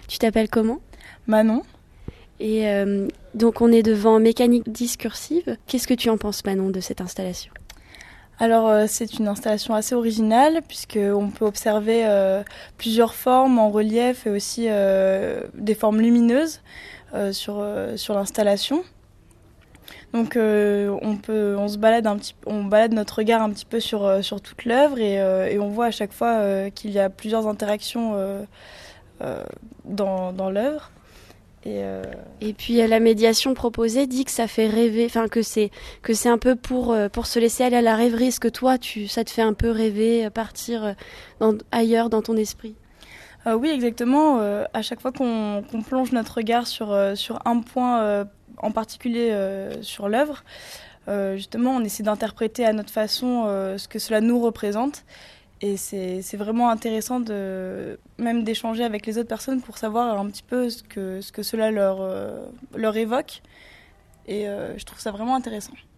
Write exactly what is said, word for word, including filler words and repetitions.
Tu t'appelles comment ? Manon. Et euh, donc on est devant Mécanique discursive. Qu'est-ce que tu en penses, Manon, de cette installation ? Alors euh, c'est une installation assez originale puisqu'on peut observer euh, plusieurs formes en relief et aussi euh, des formes lumineuses euh, sur, euh, sur l'installation. Donc euh, on peut, on se balade un petit, on balade notre regard un petit peu sur euh, sur toute l'œuvre et, euh, et on voit à chaque fois euh, qu'il y a plusieurs interactions euh, euh, dans dans l'œuvre. Et, euh... et puis la médiation proposée dit que ça fait rêver, enfin que c'est que c'est un peu pour pour se laisser aller à la rêverie. Est-ce que toi, tu, ça te fait un peu rêver, partir dans, ailleurs dans ton esprit ? Euh, oui, exactement. Euh, à chaque fois qu'on, qu'on plonge notre regard sur, euh, sur un point euh, en particulier euh, sur l'œuvre, euh, justement, on essaie d'interpréter à notre façon euh, ce que cela nous représente. Et c'est, c'est vraiment intéressant de, même d'échanger avec les autres personnes pour savoir un petit peu ce que, ce que cela leur, euh, leur évoque. Et euh, je trouve ça vraiment intéressant.